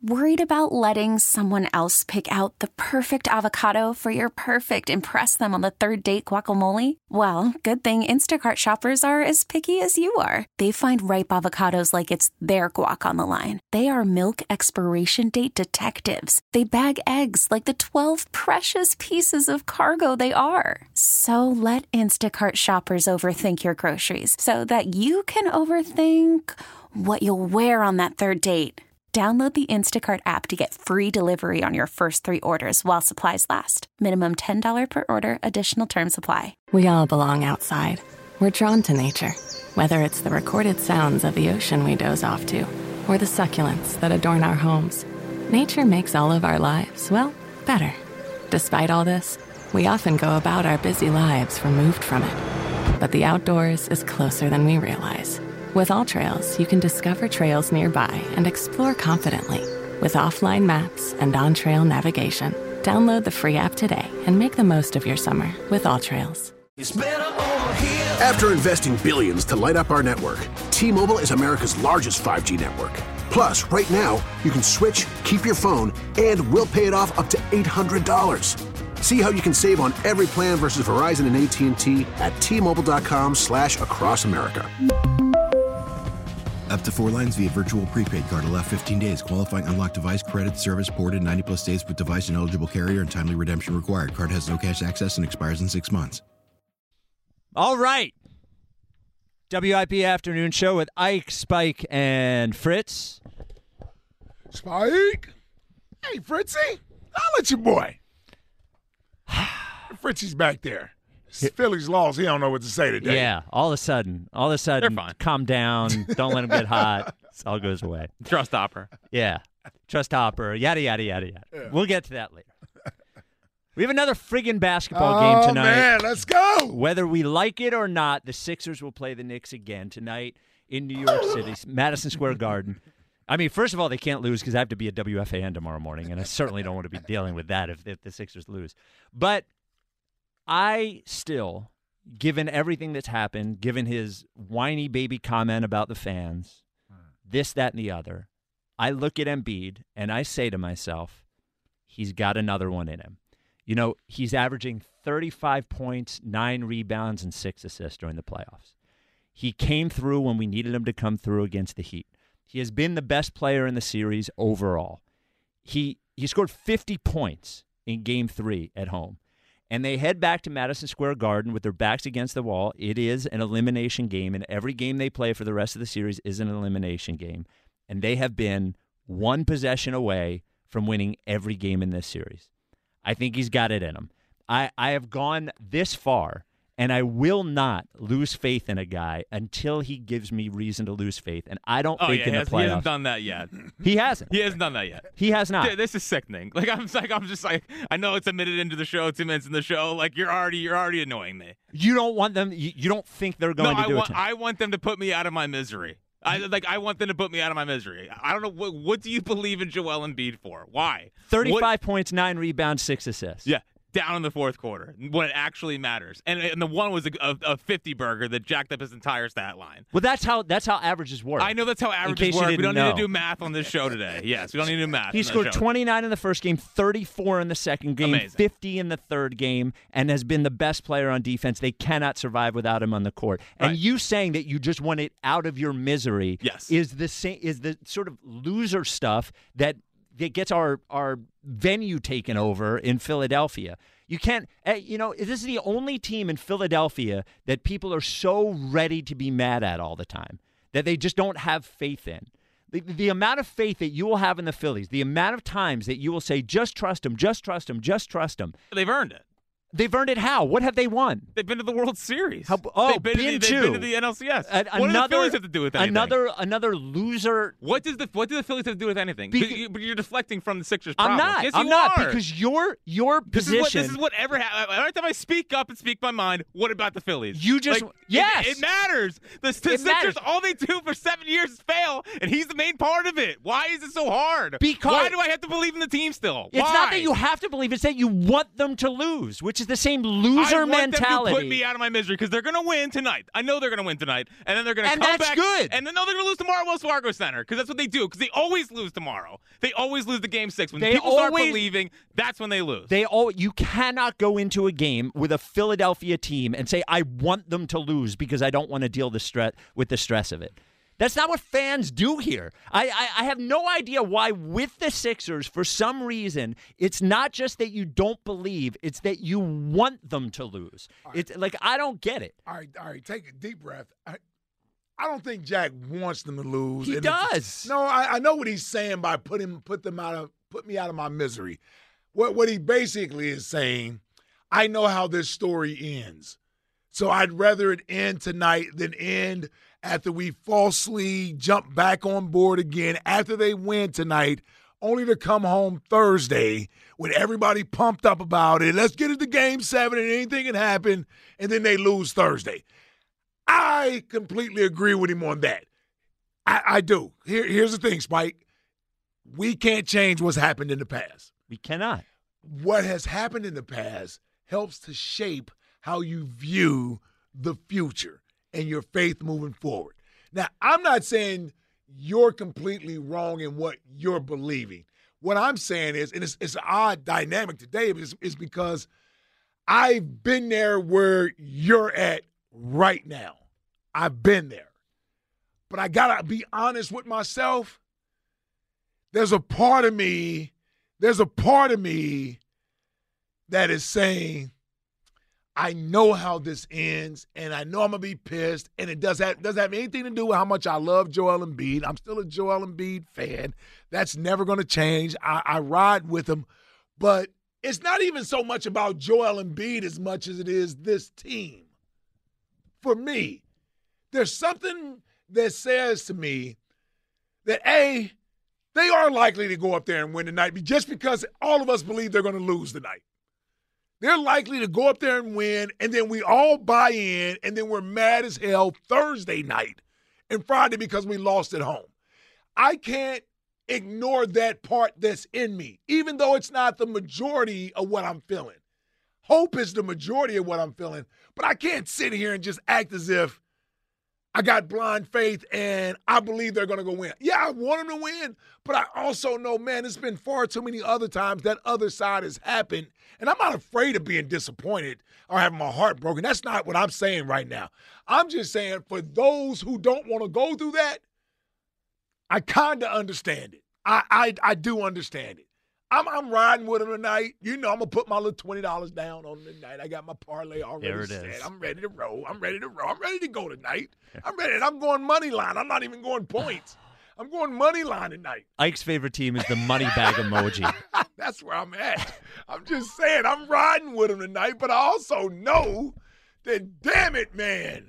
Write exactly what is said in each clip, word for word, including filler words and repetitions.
Worried about letting someone else pick out the perfect avocado for your perfect impress them on the third date guacamole? Well, good thing Instacart shoppers are as picky as you are. They find ripe avocados like it's their guac on the line. They are milk expiration date detectives. They bag eggs like the twelve precious pieces of cargo they are. So let Instacart shoppers overthink your groceries so that you can overthink what you'll wear on that third date. Download the Instacart app to get free delivery on your first three orders while supplies last. Minimum ten dollars per order. Additional terms apply. We all belong outside. We're drawn to nature. Whether it's the recorded sounds of the ocean we doze off to, or the succulents that adorn our homes, nature makes all of our lives, well, better. Despite all this, we often go about our busy lives removed from it. But the outdoors is closer than we realize. With AllTrails, you can discover trails nearby and explore confidently. With offline maps and on-trail navigation, download the free app today and make the most of your summer with AllTrails. After investing billions to light up our network, T-Mobile is America's largest five G network. Plus, right now, you can switch, keep your phone, and we'll pay it off up to eight hundred dollars. See how you can save on every plan versus Verizon and A T and T at T-Mobile.com slash across America. Up to four lines via virtual prepaid card. Allow fifteen days. Qualifying unlocked device credit service ported ninety plus days with device and eligible carrier and timely redemption required. Card has no cash access and expires in six months. All right. W I P Afternoon Show with Ike, Spike, and Fritz. Spike? Hey, Fritzy. I'll let your boy. Fritzy's back there. Philly's lost. He don't know what to say today. Yeah, all of a sudden. All of a sudden, They're fine. Calm down. Don't let him get hot. It all goes away. Trust Hopper. Yeah. Trust Hopper. Yada, yada, yada, yada. Yeah. We'll get to that later. We have another friggin' basketball oh, game tonight. man, let's go. Whether we like it or not, the Sixers will play the Knicks again tonight in New York City, Madison Square Garden. I mean, first of all, they can't lose because I have to be at W F A N tomorrow morning, and I certainly don't want to be dealing with that if, if the Sixers lose. But I still, given everything that's happened, given his whiny baby comment about the fans, this, that, and the other, I look at Embiid and I say to myself, he's got another one in him. You know, he's averaging thirty-five points, nine rebounds, and six assists during the playoffs. He came through when we needed him to come through against the Heat. He has been the best player in the series overall. He he scored fifty points in game three at home. And they head back to Madison Square Garden with their backs against the wall. It is an elimination game, and every game they play for the rest of the series is an elimination game. And they have been one possession away from winning every game in this series. I think he's got it in him. I, I have gone this far, and I will not lose faith in a guy until he gives me reason to lose faith. And I don't oh, think yeah, in he the has, playoffs. He hasn't done that yet. He hasn't. He hasn't done that yet. He has not. Dude, this is sickening. Like I'm like I'm just like I know it's a minute into the show, two minutes in the show. Like you're already you're already annoying me. You don't want them. You, you don't think they're going no, to do I want, it. Tonight. I want them to put me out of my misery. I like. I want them to put me out of my misery. I don't know what. What do you believe in Joel Embiid for? Why? Thirty-five what? points, nine rebounds, six assists. Yeah, down in the fourth quarter when it actually matters. And and the one was a, a, a fifty burger that jacked up his entire stat line. Well, that's how that's how averages work. I know that's how averages work. We don't know. need to do math on this show today. Yes, we don't need to do math. He scored twenty-nine in the first game, thirty-four in the second game, Amazing. fifty in the third game, and has been the best player on defense. They cannot survive without him on the court. And right. you saying that you just want it out of your misery yes. is the same is the sort of loser stuff that that gets our our venue taken over in Philadelphia. You can't, you know, this is the only team in Philadelphia that people are so ready to be mad at all the time, that they just don't have faith in. The, the amount of faith that you will have in the Phillies, the amount of times that you will say, just trust them, just trust them, just trust them. They've earned it. They've earned it how? What have they won? They've been to the World Series. How, oh, they've been, been to, to. they've been to the N L C S. A, what another, do the Phillies have to do with anything? Another, another loser. What does the What do the Phillies have to do with anything? Because, but, you, but you're deflecting from the Sixers' I'm problem. not. Yes, I'm you not are. because your your this position. Is what, this is whatever happens. Every time I speak up and speak my mind, what about the Phillies? You just like, yes, it, it matters. The, the it Sixers, matters. all they do for seven years is fail, and he's the main part of it. Why is it so hard? Because why do I have to believe in the team still? It's why? not that you have to believe; it's that you want them to lose, which which is the same loser I want mentality. them to put me out of my misery because they're going to win tonight. I know they're going to win tonight, and then they're going to And come that's back. good. And then no, they're going to lose tomorrow at Wells Fargo Center because that's what they do. Because they always lose tomorrow. They always lose the game six. When They people start always- believing, that's when they lose. They all you cannot go into a game with a Philadelphia team and say I want them to lose because I don't want to deal the stress with the stress of it. That's not what fans do here. I, I, I have no idea why with the Sixers, for some reason, it's not just that you don't believe, it's that you want them to lose. Right. It's like, I don't get it. All right, all right, take a deep breath. I, I don't think Jack wants them to lose. He And does. it's- No, I, I know what he's saying by put him put them out of put me out of my misery. What what he basically is saying, I know how this story ends. So I'd rather it end tonight than end after we falsely jump back on board again after they win tonight, only to come home Thursday with everybody pumped up about it. Let's get it to game seven and anything can happen, and then they lose Thursday. I completely agree with him on that. I, I do. Here, here's the thing, Spike. We can't change what's happened in the past. We cannot. What has happened in the past helps to shape how you view the future and your faith moving forward. Now, I'm not saying you're completely wrong in what you're believing. What I'm saying is, and it's, it's an odd dynamic today, is, is because I've been there where you're at right now. I've been there. But I got to be honest with myself. There's a part of me, there's a part of me that is saying, I know how this ends, and I know I'm going to be pissed, and it does have, doesn't have anything to do with how much I love Joel Embiid. I'm still a Joel Embiid fan. That's never going to change. I, I ride with him. But it's not even so much about Joel Embiid as much as it is this team. For me, there's something that says to me that, A, they are likely to go up there and win tonight just because all of us believe they're going to lose tonight. They're likely to go up there and win, and then we all buy in, and then we're mad as hell Thursday night and Friday because we lost at home. I can't ignore that part that's in me, even though it's not the majority of what I'm feeling. Hope is the majority of what I'm feeling, but I can't sit here and just act as if I got blind faith and I believe they're going to go win. Yeah, I want them to win, but I also know, man, it's been far too many other times that other side has happened, and I'm not afraid of being disappointed or having my heart broken. That's not what I'm saying right now. I'm just saying for those who don't want to go through that, I kind of understand it. I, I I do understand it. I'm I'm riding with them tonight. You know, I'm going to put my little twenty dollars down on them tonight. I got my parlay already There it set. is. I'm ready to roll. I'm ready to roll. I'm ready to go tonight. I'm ready. And I'm going money line. I'm not even going points. I'm going money line tonight. Ike's favorite team is the money bag emoji. That's where I'm at. I'm just saying I'm riding with them tonight, but I also know that, damn it, man,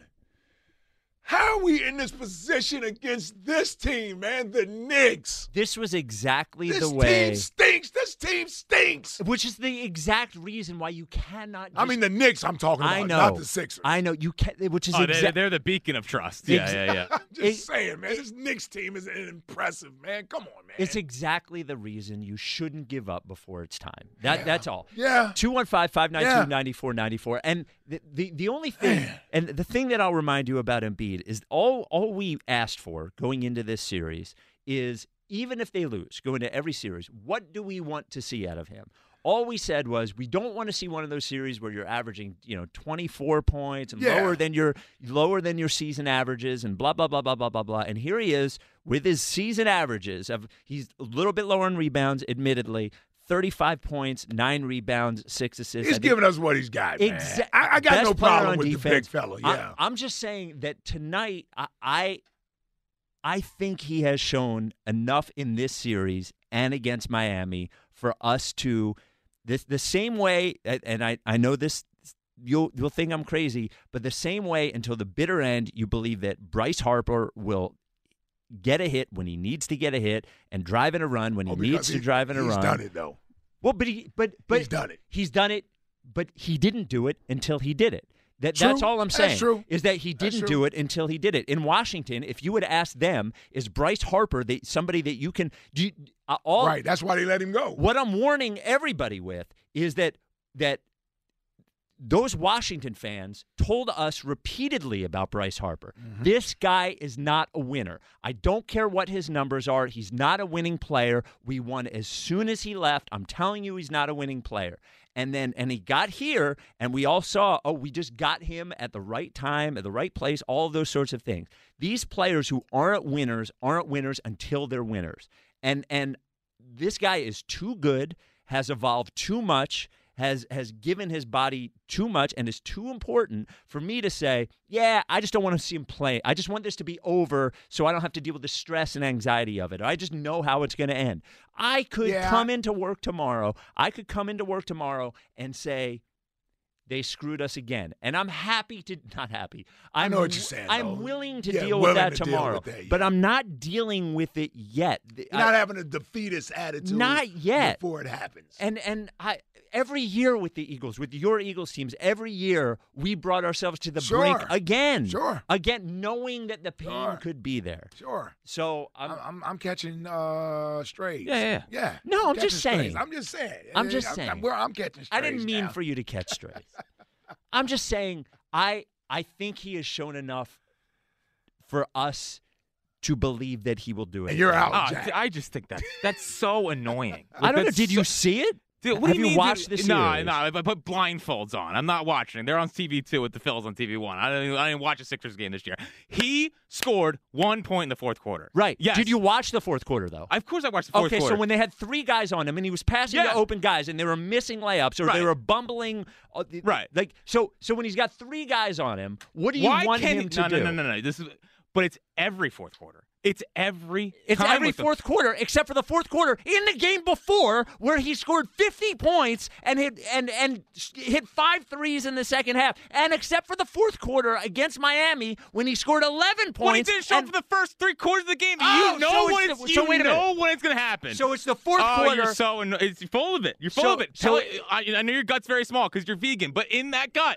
how are we in this position against this team, man, the Knicks? This was exactly This the way. team stinks. This team stinks. Which is the exact reason why you cannot. I just- mean, the Knicks I'm talking about, I know, not the Sixers. I know you can. Which is Oh, they, exactly. they're the beacon of trust. Yeah, Ex- yeah, yeah. I'm just It- saying, man, this Knicks team is impressive, man. Come on, man. It's exactly the reason you shouldn't give up before it's time. That Yeah. that's all. Yeah. two one five, five nine Yeah. two, nine four nine four. And the, the the only thing and the thing that I'll remind you about Embiid is all all we asked for going into this series is even if they lose, go into every series, what do we want to see out of him? All we said was we don't want to see one of those series where you're averaging, you know, twenty-four points and Yeah. lower than your lower than your season averages and blah blah blah blah blah blah blah. And here he is with his season averages of he's a little bit lower in rebounds, admittedly, thirty-five points, nine rebounds, six assists. He's I think- giving us what he's got, man. Exa- I, I got best no player problem on with defense. the big fella, I- yeah. I'm just saying that tonight, I, I, I think he has shown enough in this series and against Miami for us to this the same way. And I, I know this. You'll you'll think I'm crazy, but the same way until the bitter end, you believe that Bryce Harper will get a hit when he needs to get a hit and drive in a run when he Oh, because needs to he- drive in a he's run. He's done it, though. Well, but he, but but He's done it. He's done it, but he didn't do it until he did it. That True. that's all I'm That's saying. true. Is that he That's didn't true. do it until he did it. In Washington, if you would ask them, is Bryce Harper the, somebody that you can do? You, uh, all Right, that's why they let him go. what I'm warning everybody with is that that those Washington fans told us repeatedly about Bryce Harper. Mm-hmm. This guy is not a winner. I don't care what his numbers are. He's not a winning player. We won as soon as he left. I'm telling you, he's not a winning player. And then, and he got here, and we all saw, oh, we just got him at the right time, at the right place, all of those sorts of things. These players who aren't winners aren't winners until they're winners. And and this guy is too good, has evolved too much, has has given his body too much, and is too important for me to say, yeah, I just don't want to see him play. I just want this to be over so I don't have to deal with the stress and anxiety of it. I just know how it's going to end. I could yeah. come into work tomorrow. I could come into work tomorrow and say, they screwed us again. And I'm happy to – not happy. I'm, I know what you're saying, I'm though. willing to yeah, deal willing with that to tomorrow. With that, yeah. But I'm not dealing with it yet. You're I, not having a defeatist attitude not yet. before it happens. And and I every year with the Eagles, with your Eagles teams, every year we brought ourselves to the sure. brink again. Sure. Again, knowing that the pain sure. could be there. Sure. So I'm I'm, I'm, I'm catching uh, strays. Yeah, yeah. Yeah. No, I'm, I'm just saying. Strays. I'm just saying. I'm just I'm, saying. I'm, I'm, I'm catching strays I didn't mean now. for you to catch strays. I'm just saying I I think he has shown enough for us to believe that he will do it. And you're out, Oh, Jack. I just think that's that's so annoying. I don't know. That's Did so- you see it? Dude, what Have do you, you mean, watched dude? the No, series? no. I put blindfolds on. I'm not watching. They're on T V two with the Phils on T V one. I didn't, even- I didn't watch a Sixers game this year. He scored one point in the fourth quarter. Right. Yes. Did you watch the fourth quarter, though? Of course I watched the fourth okay, quarter. so when they had three guys on him and he was passing Yeah. to open guys and they were missing layups or they Right. were bumbling, uh, Right. Like so, so when he's got three guys on him, what do you Why want can't him he, to no, do? No, no, no, no. This is, but it's every fourth quarter. It's every It's time every with them. fourth quarter, except for the fourth quarter in the game before, where he scored fifty points and hit and and hit five threes in the second half, and except for the fourth quarter against Miami, when he scored eleven points. Well, he didn't show and, up for the first three quarters of the game. Oh, you know so when it's it's, the- so you wait a know minute. when it's going to happen. So it's the fourth oh, quarter. You're so anno- it's full of it. You're full So- of it. so- Tell, I, I know your gut's very small because you're vegan, but in that gut.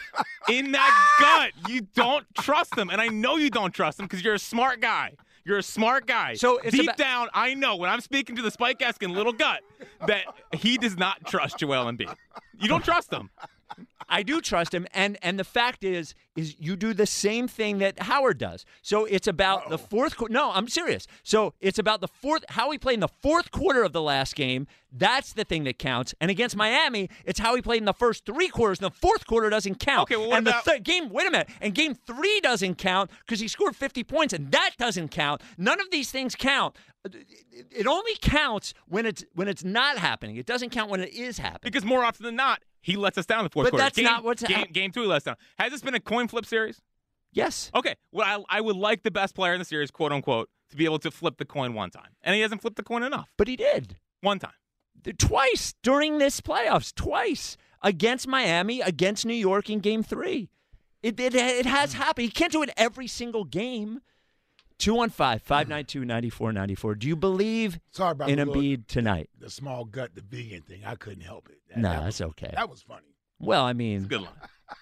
In that gut, you don't trust them. And I know you don't trust them because you're a smart guy. You're a smart guy. So it's deep about- down, I know when I'm speaking to the Spike Eskin little gut that he does not trust Joel Embiid. You don't trust him. I do trust him, and and the fact is, is you do the same thing that Howard does. So it's about Uh-oh. the fourth quarter. No, I'm serious. So it's about the fourth. How he played in the fourth quarter of the last game. That's the thing that counts. And against Miami, it's how he played in the first three quarters. And the fourth quarter doesn't count. Okay, well, what and about the third game? Wait a minute. And game three doesn't count because he scored fifty points, and that doesn't count. None of these things count. It only counts when it's when it's not happening. It doesn't count when it is happening. Because more often than not, he lets us down in the fourth But quarter. that's game, not what's game, hap- game two. He lets us down. Has this been a coin flip series? Yes. Okay. Well, I, I would like the best player in the series, quote unquote, to be able to flip the coin one time, and he hasn't flipped the coin enough. But he did. One time. Twice during this playoffs. Twice against Miami, against New York in Game Three. It it, it has happened. He can't do it every single game. two one five, five nine two, nine four nine four. Do you believe Sorry about in the Embiid little- tonight? The small gut, the vegan thing. I couldn't help it. That, No, that that's was, okay. That was funny. Well, I mean, Good line.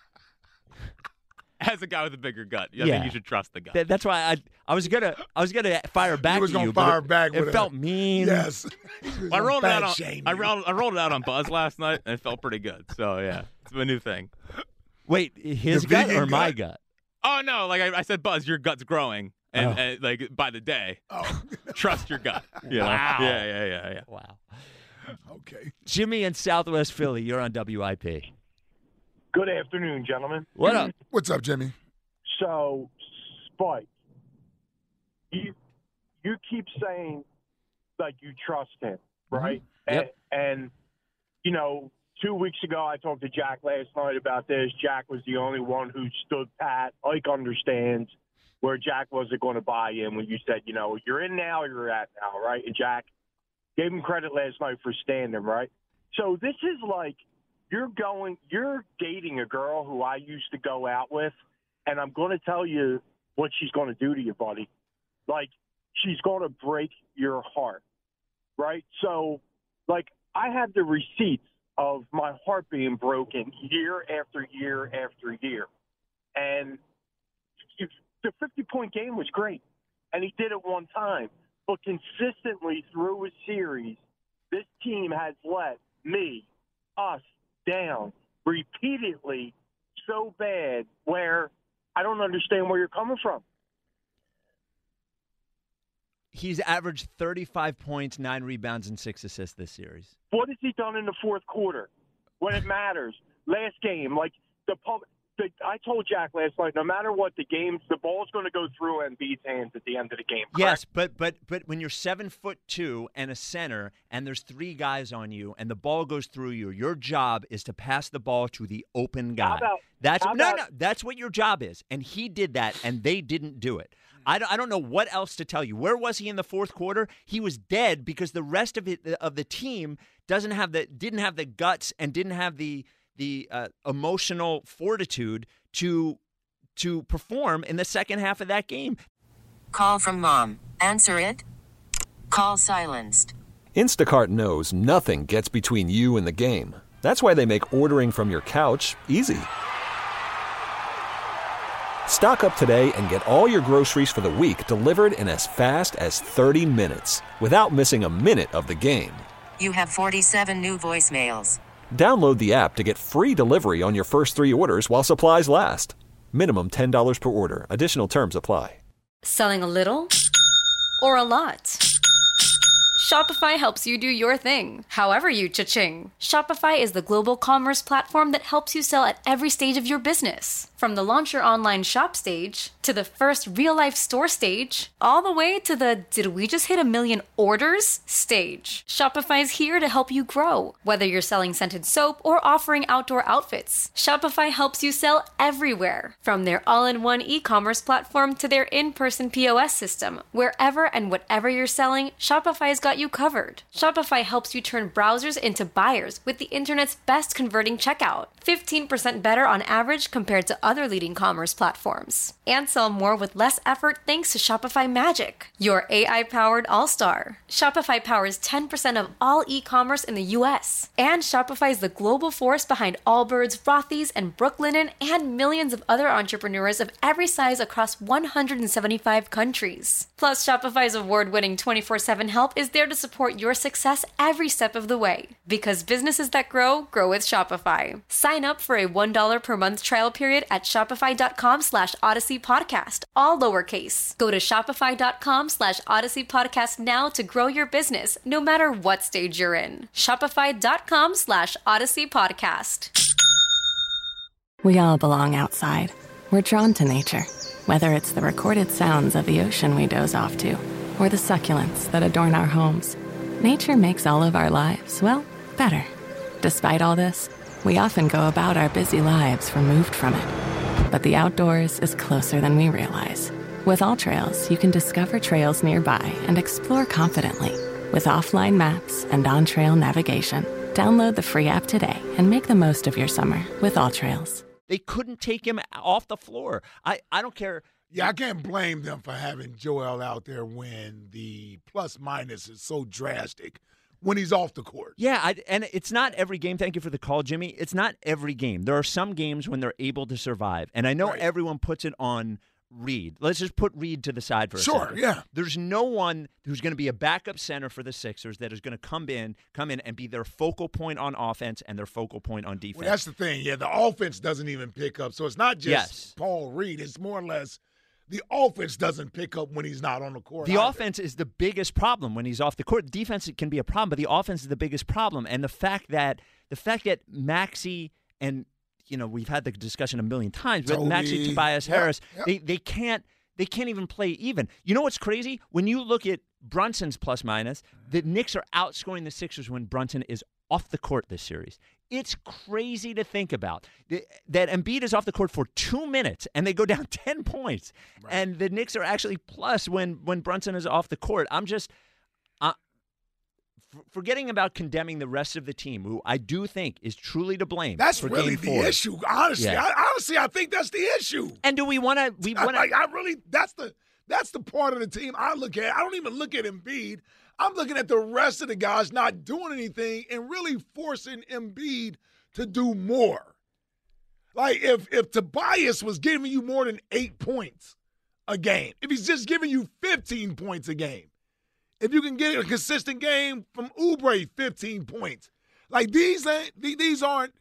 As a guy with a bigger gut, I Yeah. think you should trust the gut. th- that's why I I was gonna I was gonna fire back He was to gonna you, fire but it, back it with a- felt mean. Yes. I rolled it out on Shame I you. rolled I rolled it out on Buzz last night, and it felt pretty good. So yeah, it's a new thing. Wait, his The gut vegan or my gut? gut? Oh no, like I, I said, Buzz, your gut's growing, and, Oh. and like by the day, Oh, trust your gut. You know? Wow. Yeah, yeah, yeah, yeah. Wow. okay. Jimmy in Southwest Philly, you're on W I P. Good afternoon, gentlemen. What up? What's up, Jimmy? So, Spike, you you keep saying like you trust him, right? Yep. And, and you know, two weeks ago I talked to Jack last night about this. Jack was the only one who stood pat. Ike understands where Jack wasn't going to buy in when you said, you know, you're in now, you're at now, right? And Jack gave him credit last night for standing, right? So this is like you're going, you're dating a girl who I used to go out with. And I'm going to tell you what she's going to do to you, buddy. Like, she's going to break your heart, right? So, like, I have the receipts of my heart being broken year after year after year. And the fifty-point game was great, and he did it one time. But consistently through a series, this team has let me, us, down repeatedly so bad where I don't understand where you're coming from. He's averaged thirty-five points, nine rebounds, and six assists this series. What has he done in the fourth quarter when it matters? Last game, like the public. The, I told Jack last night, no matter what the games, the ball's going to go through Embiid's hands at the end of the game. Correct? Yes, but but but when you're seven foot two and a center, and there's three guys on you, and the ball goes through you, your job is to pass the ball to the open guy. How about, that's how no, about, no. That's what your job is, and he did that, and they didn't do it. I don't, I don't know what else to tell you. Where was he in the fourth quarter? He was dead because the rest of it of the team doesn't have the didn't have the guts and didn't have the the uh, emotional fortitude to to perform in the second half of that game. Call from mom. Answer it. Call silenced. Instacart knows nothing gets between you and the game. That's why they make ordering from your couch easy. Stock up today and get all your groceries for the week delivered in as fast as thirty minutes without missing a minute of the game. You have forty-seven new voicemails. Download the app to get free delivery on your first three orders while supplies last. Minimum ten dollars per order. Additional terms apply. Selling a little or a lot? Shopify helps you do your thing, however you cha-ching. Shopify is the global commerce platform that helps you sell at every stage of your business. From the launch your online shop stage, to the first real-life store stage, all the way to the did we just hit a million orders stage. Shopify's here to help you grow. Whether you're selling scented soap or offering outdoor outfits, Shopify helps you sell everywhere. From their all-in-one e-commerce platform to their in-person P O S system. Wherever and whatever you're selling, Shopify's got you covered. Shopify helps you turn browsers into buyers with the internet's best converting checkout. fifteen percent better on average compared to other leading commerce platforms. And sell more with less effort thanks to Shopify Magic, your A I-powered all-star. Shopify powers ten percent of all e-commerce in the U S. And Shopify is the global force behind Allbirds, Rothy's, and Brooklinen, and millions of other entrepreneurs of every size across one hundred seventy-five countries. Plus, Shopify's award-winning twenty-four seven help is there to support your success every step of the way. Because businesses that grow, grow with Shopify. Sign up for a one dollar per month trial period at shopify.com slash Odyssey Podcast, all lowercase. Go to shopify.com slash Odyssey Podcast now to grow your business, no matter what stage you're in. Shopify.com slash Odyssey Podcast. We all belong outside. We're drawn to nature, whether it's the recorded sounds of the ocean we doze off to, or the succulents that adorn our homes. Nature makes all of our lives, well, better. Despite all this, we often go about our busy lives removed from it. But the outdoors is closer than we realize. With AllTrails, you can discover trails nearby and explore confidently. With offline maps and on-trail navigation, download the free app today and make the most of your summer with AllTrails. They couldn't take him off the floor. I, I don't care. Yeah, I can't blame them for having Joel out there when the plus-minus is so drastic when he's off the court. Yeah, I, and it's not every game. Thank you for the call, Jimmy. It's not every game. There are some games when they're able to survive. And I know right. everyone puts it on Reed. Let's just put Reed to the side for a sure, second. Sure, yeah. There's no one who's going to be a backup center for the Sixers that is going to come in, come in and be their focal point on offense and their focal point on defense. Well, that's the thing. Yeah, the offense doesn't even pick up. So it's not just yes. Paul Reed. It's more or less the offense doesn't pick up when he's not on the court. The either. offense is the biggest problem when he's off the court. Defense can be a problem, but the offense is the biggest problem. And the fact that the fact that Maxey and you know we've had the discussion a million times, but Maxey, Tobias yep, Harris, yep. they they can't they can't even play even. You know what's crazy? When you look at Brunson's plus minus, the Knicks are outscoring the Sixers when Brunson is off the court this series. It's crazy to think about that Embiid is off the court for two minutes and they go down ten points, right. and the Knicks are actually plus when when Brunson is off the court. I'm just uh, f- forgetting about condemning the rest of the team, who I do think is truly to blame. That's for really game the four. issue. Honestly, yeah. I, honestly, I think that's the issue. And do we want to? We want to. I, I really. That's the that's the part of the team I look at. I don't even look at Embiid. I'm looking at the rest of the guys not doing anything and really forcing Embiid to do more. Like if if Tobias was giving you more than eight points a game, if he's just giving you fifteen points a game, if you can get a consistent game from Oubre, fifteen points. Like these ain't these aren't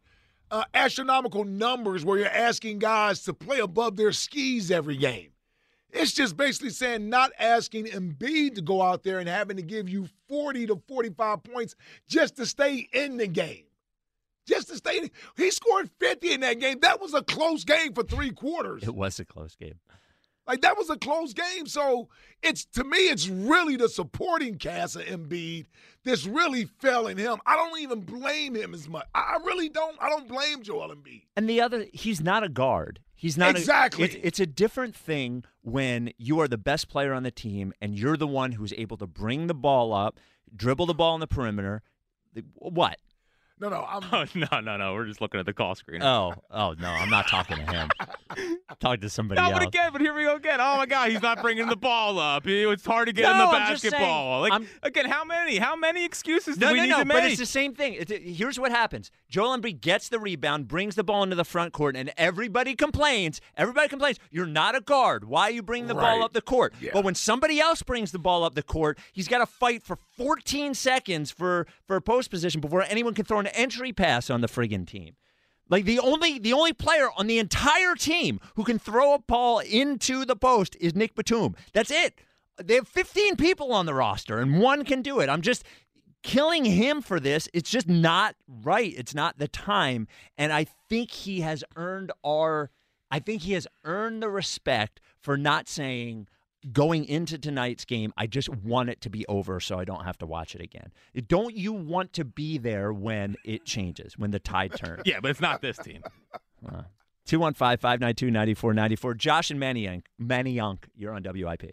uh, astronomical numbers where you're asking guys to play above their skis every game. It's just basically saying not asking Embiid to go out there and having to give you forty to forty-five points just to stay in the game. Just to stay in. He scored fifty in that game. That was a close game for three quarters. It was a close game. Like, that was a close game. So, it's to me, it's really the supporting cast of Embiid that's really failing him. I don't even blame him as much. I really don't. I don't blame Joel Embiid. And the other, he's not a guard. He's not exactly. A, it's, it's a different thing when you are the best player on the team and you're the one who's able to bring the ball up, dribble the ball on the perimeter. What? No, no, I'm. Oh, no, no, no. We're just looking at the call screen. Oh, oh no, I'm not talking to him. I'm talking to somebody no, else. but again, but here we go again. Oh my God, he's not bringing the ball up. It's hard to get no, in the I'm just basketball. saying, Like I'm, again, how many? How many excuses do no, we no, need no, to make? But it's the same thing. It's, here's what happens: Joel Embiid gets the rebound, brings the ball into the front court, and everybody complains. Everybody complains. You're not a guard. Why are you bringing the right. ball up the court? Yeah. But when somebody else brings the ball up the court, he's got to fight for fourteen seconds for for post position before anyone can throw an entry pass on the friggin' team. Like the only the only player on the entire team who can throw a ball into the post is Nick Batum. That's it. They have fifteen people on the roster, and one can do it. I'm just killing him for this. It's just not right. It's not the time. And I think he has earned our I think he has earned the respect for not saying, going into tonight's game, I just want it to be over so I don't have to watch it again. Don't you want to be there when it changes, when the tide turns? Yeah, but it's not this team. Uh, two one five, five nine two, nine four nine four. Josh and Manayunk, Manayunk, you're on W I P.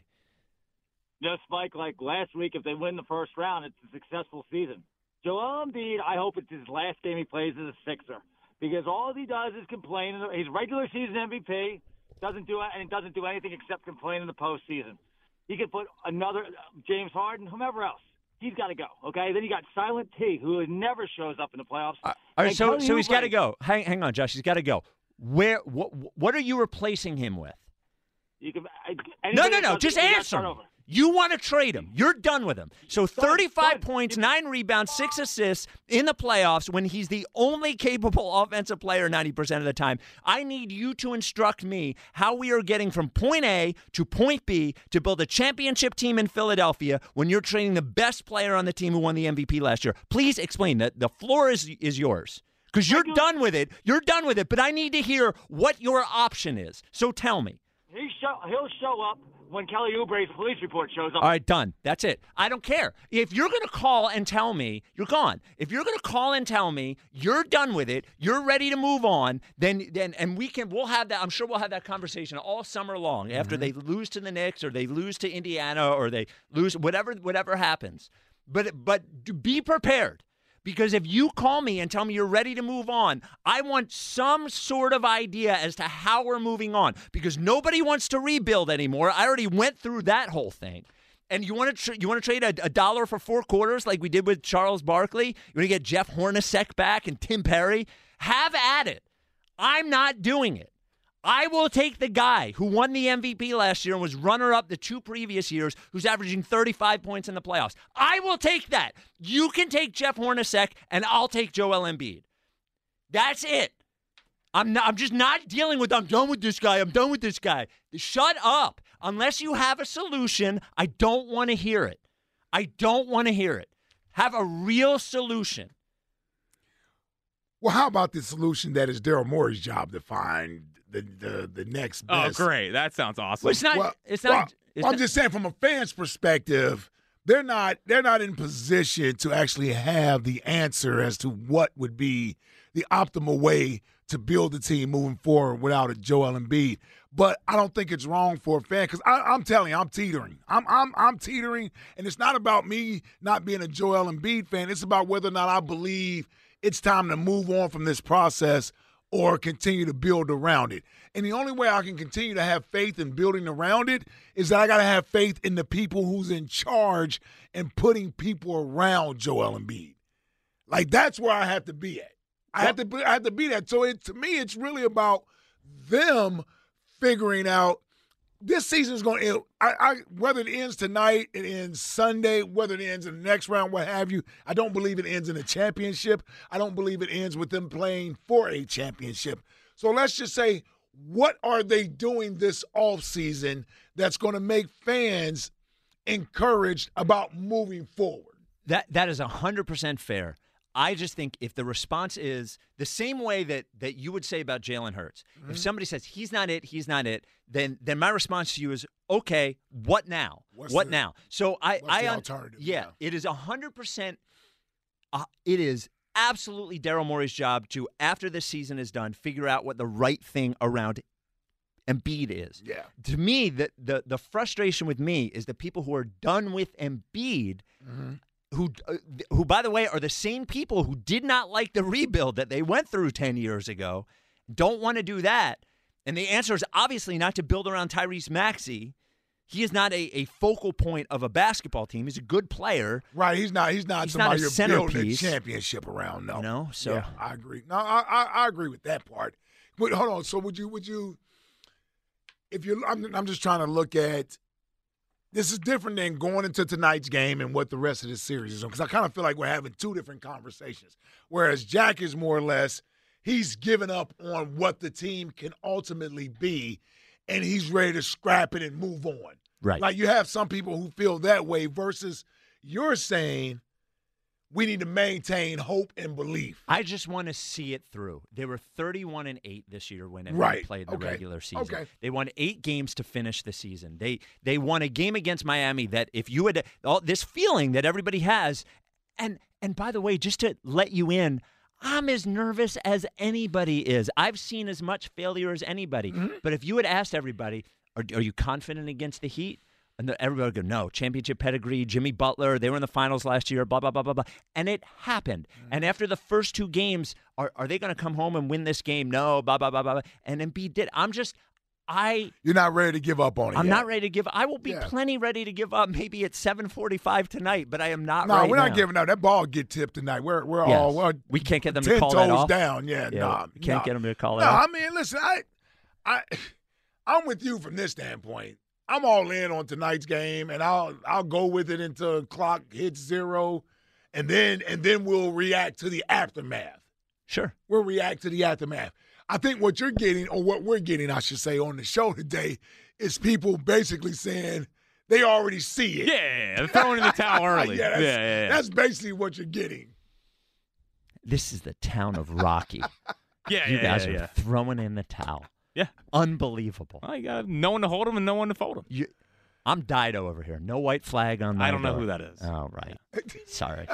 Just Mike, like last week, if they win the first round, it's a successful season. Joel Embiid, I hope it's his last game he plays as a Sixer, because all he does is complain. He's regular season M V P. Doesn't do and doesn't do anything except complain in the postseason. He could put another James Harden, whomever else. He's got to go. Okay. Then you got Silent T, who never shows up in the playoffs. Uh, all right, so so he's got to go. Hang hang on, Josh. He's got to go. Where? What? What are you replacing him with? You can. No, no, no. Just answer me. You want to trade him. You're done with him. So thirty-five points, nine rebounds, six assists in the playoffs when he's the only capable offensive player ninety percent of the time. I need you to instruct me how we are getting from point A to point B to build a championship team in Philadelphia when you're trading the best player on the team who won the M V P last year. Please explain that. The floor is, is yours. Because you're done with it. You're done with it. But I need to hear what your option is. So tell me. He show, he'll show up when Kelly Oubre's police report shows up. All right, done. That's it. I don't care. If you're going to call and tell me, you're gone. If you're going to call and tell me you're done with it, you're ready to move on, then then and we can we'll have that. I'm sure we'll have that conversation all summer long after mm-hmm. they lose to the Knicks or they lose to Indiana or they lose whatever whatever happens. But but be prepared. Because if you call me and tell me you're ready to move on, I want some sort of idea as to how we're moving on. Because nobody wants to rebuild anymore. I already went through that whole thing. And you want to tra- you want to trade a, a dollar for four quarters like we did with Charles Barkley? You want to get Jeff Hornacek back and Tim Perry? Have at it. I'm not doing it. I will take the guy who won the M V P last year and was runner-up the two previous years, who's averaging thirty-five points in the playoffs. I will take that. You can take Jeff Hornacek, and I'll take Joel Embiid. That's it. I'm not, I'm just not dealing with, I'm done with this guy, I'm done with this guy. Shut up. Unless you have a solution, I don't want to hear it. I don't want to hear it. Have a real solution. Well, how about the solution that is Daryl Morey's job to find the the, the next best? Oh, great. That sounds awesome. Well, it's not. Well, it's not. well, it's well, I'm not, just saying, from a fan's perspective, they're not they're not in position to actually have the answer as to what would be the optimal way to build the team moving forward without a Joel Embiid. But I don't think it's wrong for a fan because I'm telling you, I'm teetering. I'm I'm I'm teetering, and it's not about me not being a Joel Embiid fan. It's about whether or not I believe it's time to move on from this process or continue to build around it. And the only way I can continue to have faith in building around it is that I got to have faith in the people who's in charge and putting people around Joel Embiid. Like, that's where I have to be at. I have to be, I have to be that. So it, to me, it's really about them figuring out this season is going to end. I, I, whether it ends tonight, it ends Sunday, whether it ends in the next round, what have you, I don't believe it ends in a championship. I don't believe it ends with them playing for a championship. So let's just say, what are they doing this offseason that's going to make fans encouraged about moving forward? That That is one hundred percent fair. I just think if the response is the same way that, that you would say about Jalen Hurts, mm-hmm. if somebody says he's not it, he's not it, then then my response to you is, okay, what now? What's what the, now? So I, what's I the un- alternative? Yeah, Yeah, it is one hundred percent. Uh, it is absolutely Daryl Morey's job to, after this season is done, figure out what the right thing around Embiid is. Yeah. To me, the the the frustration with me is the people who are done with Embiid. Mm-hmm. Who, uh, who, by the way, are the same people who did not like the rebuild that they went through ten years ago, don't want to do that. And the answer is obviously not to build around Tyrese Maxey. He is not a, a focal point of a basketball team. He's a good player. Right. He's not. He's not he's somebody not a you're building a centerpiece. championship around. No. You know. So yeah, I agree. No, I, I I agree with that part. But hold on. So would you would you if you I'm I'm just trying to look at. This is different than going into tonight's game and what the rest of the series is on, because I kind of feel like we're having two different conversations. Whereas Jack is more or less, he's given up on what the team can ultimately be, and he's ready to scrap it and move on. Right. Like you have some people who feel that way versus you're saying we need to maintain hope and belief. I just want to see it through. They were thirty-one and eight this year when they right. played the okay. regular season. Okay. They won eight games to finish the season. They they won a game against Miami that if you had all this feeling that everybody has, and and by the way, just to let you in, I'm as nervous as anybody is. I've seen as much failure as anybody. Mm-hmm. But if you had asked everybody, are, are you confident against the Heat? And everybody would go, no, championship pedigree, Jimmy Butler, they were in the finals last year, blah, blah, blah, blah, blah. And it happened. Mm-hmm. And after the first two games, are are they going to come home and win this game? No, blah, blah, blah, blah, blah. And Embiid did. I'm just, I. You're not ready to give up on it I'm yet. not ready to give I will be yeah. plenty ready to give up maybe at seven forty-five tonight, but I am not no, right we're now. not giving up. That ball get tipped tonight. We're we're yes. all we're we can't get them ten to call toes that off. down. Yeah, yeah nah, we can't nah. get them to call no, it off. I mean, listen, I, I, I'm with you from this standpoint. I'm all in on tonight's game, and I'll I'll go with it until the clock hits zero, and then and then we'll react to the aftermath. Sure, we'll react to the aftermath. I think what you're getting, or what we're getting, I should say, on the show today, is people basically saying they already see it. Yeah, they're throwing in the towel early. yeah, that's, yeah, yeah, yeah. that's basically what you're getting. This is the town of Rocky. yeah, you yeah, guys yeah, are yeah. throwing in the towel. Yeah. Unbelievable. Well, you got no one to hold him and no one to fold him. You, I'm Dido over here. No white flag on my I don't know door. who that is. Oh, right. Sorry.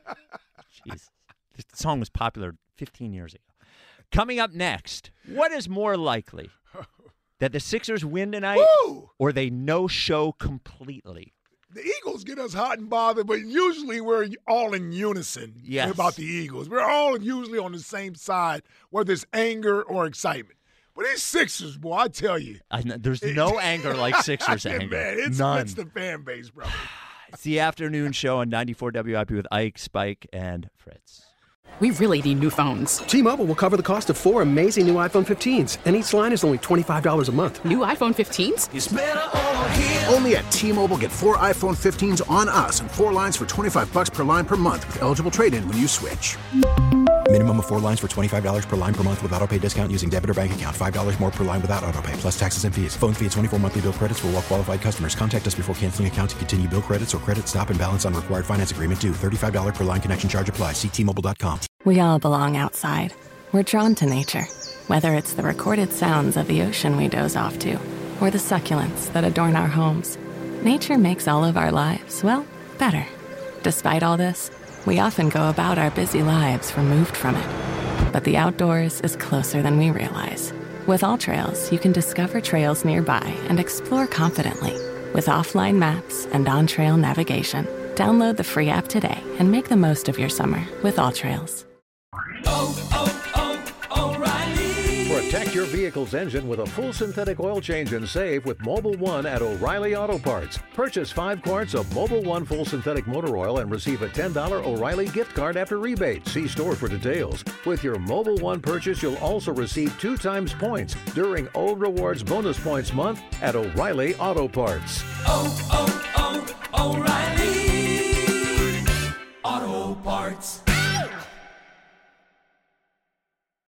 Jeez. This song was popular fifteen years ago. Coming up next, what is more likely? That the Sixers win tonight Woo! or they no-show completely? The Eagles get us hot and bothered, but usually we're all in unison yes. about the Eagles. We're all usually on the same side, whether it's anger or excitement. But these Sixers, boy, I tell you. I know, there's no anger like Sixers yeah, anger. Man, it None. splits the fan base, brother. It's the afternoon show on ninety-four W I P with Ike, Spike, and Fritz. We really need new phones. T-Mobile will cover the cost of four amazing new iPhone fifteens, and each line is only twenty-five dollars a month. New iPhone fifteens? It's better over here. Only at T-Mobile, get four iPhone fifteens on us and four lines for twenty-five dollars per line per month with eligible trade-in when you switch. Minimum of four lines for twenty-five dollars per line per month with autopay discount using debit or bank account. five dollars more per line without autopay, plus taxes and fees. Phone fee at twenty-four monthly bill credits for well-qualified customers. Contact us before canceling account to continue bill credits or credit stop and balance on required finance agreement due. thirty-five dollars per line connection charge applies. See T Mobile dot com. We all belong outside. We're drawn to nature, whether it's the recorded sounds of the ocean we doze off to, or the succulents that adorn our homes. Nature makes all of our lives, well, better. Despite all this, we often go about our busy lives removed from it. But the outdoors is closer than we realize. With AllTrails, you can discover trails nearby and explore confidently. With offline maps and on-trail navigation, download the free app today and make the most of your summer with AllTrails. Oh, oh, oh, O'Reilly. For a Protect your vehicle's engine with a full synthetic oil change and save with Mobil one at O'Reilly Auto Parts. Purchase five quarts of Mobil one full synthetic motor oil and receive a ten dollars O'Reilly gift card after rebate. See store for details. With your Mobil one purchase, you'll also receive two times points during O Rewards Bonus Points Month at O'Reilly Auto Parts. Oh, oh, oh, O'Reilly Auto Parts.